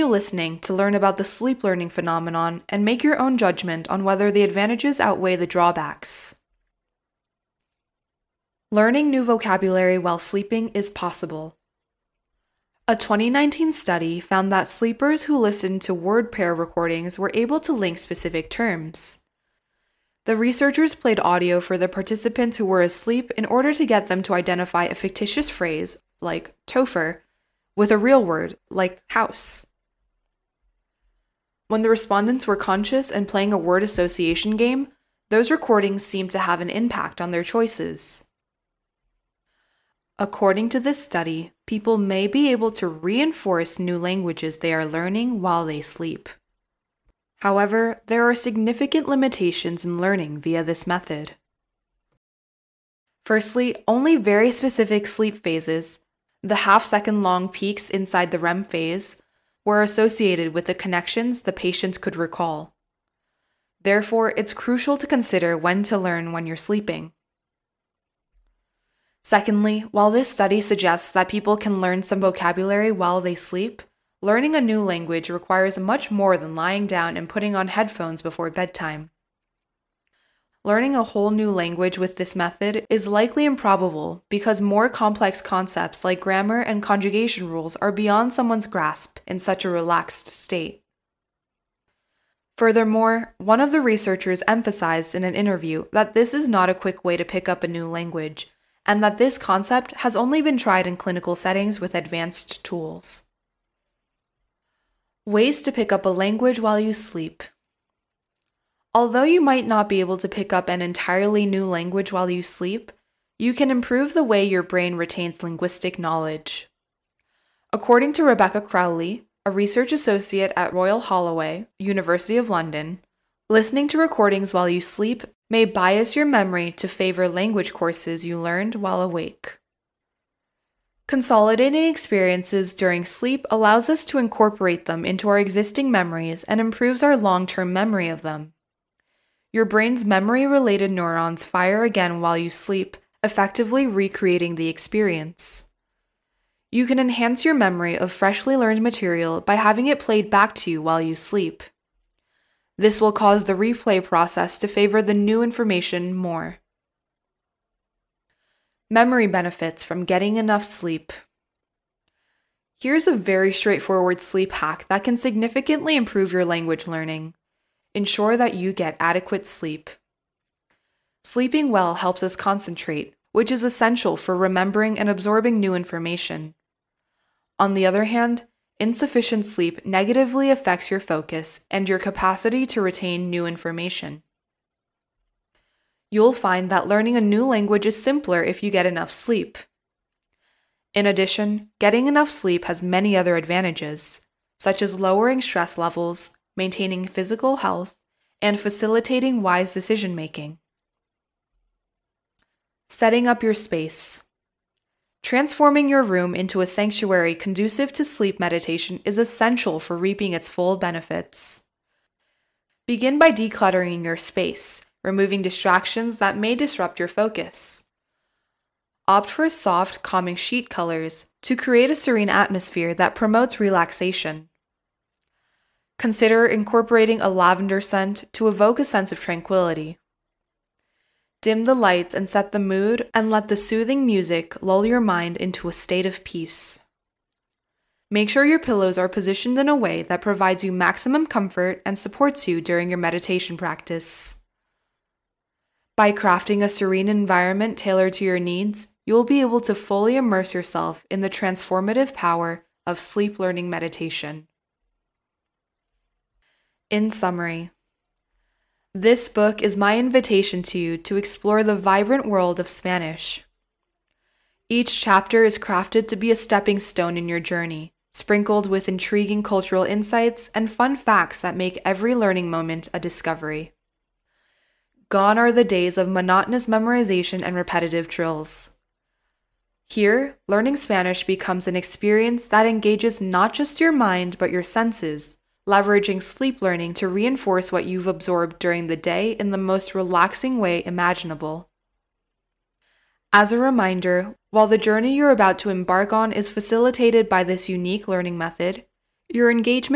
Listening to learn about the sleep learning phenomenon and make your own judgment on whether the advantages outweigh the drawbacks. Learning new vocabulary while sleeping is possible. A 2019 study found that sleepers who listened to word pair recordings were able to link specific terms. The researchers played audio for the participants who were asleep in order to get them to identify a fictitious phrase, like topher, with a real word, like house. When the respondents were conscious and playing a word association game, those recordings seemed to have an impact on their choices. According to this study, people may be able to reinforce new languages they are learning while they sleep. However, there are significant limitations in learning via this method. Firstly, only very specific sleep phases, the half-second long peaks inside the REM phase, were associated with the connections the patient could recall. Therefore, it's crucial to consider when to learn when you're sleeping. Secondly, while this study suggests that people can learn some vocabulary while they sleep, learning a new language requires much more than lying down and putting on headphones before bedtime. Learning a whole new language with this method is likely improbable because more complex concepts like grammar and conjugation rules are beyond someone's grasp in such a relaxed state. Furthermore, one of the researchers emphasized in an interview that this is not a quick way to pick up a new language, and that this concept has only been tried in clinical settings with advanced tools. Ways to pick up a language while you sleep. Although you might not be able to pick up an entirely new language while you sleep, you can improve the way your brain retains linguistic knowledge. According to Rebecca Crowley, a research associate at Royal Holloway, University of London, listening to recordings while you sleep may bias your memory to favor language courses you learned while awake. Consolidating experiences during sleep allows us to incorporate them into our existing memories and improves our long-term memory of them. Your brain's memory-related neurons fire again while you sleep, effectively recreating the experience. You can enhance your memory of freshly learned material by having it played back to you while you sleep. This will cause the replay process to favor the new information more. Memory benefits from getting enough sleep. Here's a very straightforward sleep hack that can significantly improve your language learning. Ensure that you get adequate sleep. Sleeping well helps us concentrate, which is essential for remembering and absorbing new information. On the other hand, insufficient sleep negatively affects your focus and your capacity to retain new information. You'll find that learning a new language is simpler if you get enough sleep. In addition, getting enough sleep has many other advantages, such as lowering stress levels, maintaining physical health, and facilitating wise decision-making. Setting up your space. Transforming your room into a sanctuary conducive to sleep meditation is essential for reaping its full benefits. Begin by decluttering your space, removing distractions that may disrupt your focus. Opt for soft, calming sheet colors to create a serene atmosphere that promotes relaxation. Consider incorporating a lavender scent to evoke a sense of tranquility. Dim the lights and set the mood, and let the soothing music lull your mind into a state of peace. Make sure your pillows are positioned in a way that provides you maximum comfort and supports you during your meditation practice. By crafting a serene environment tailored to your needs, you will be able to fully immerse yourself in the transformative power of sleep learning meditation. In summary, this book is my invitation to you to explore the vibrant world of Spanish. Each chapter is crafted to be a stepping stone in your journey, sprinkled with intriguing cultural insights and fun facts that make every learning moment a discovery. Gone are the days of monotonous memorization and repetitive drills. Here, learning Spanish becomes an experience that engages not just your mind but your senses, leveraging sleep learning to reinforce what you've absorbed during the day in the most relaxing way imaginable. As a reminder, while the journey you're about to embark on is facilitated by this unique learning method, your engagement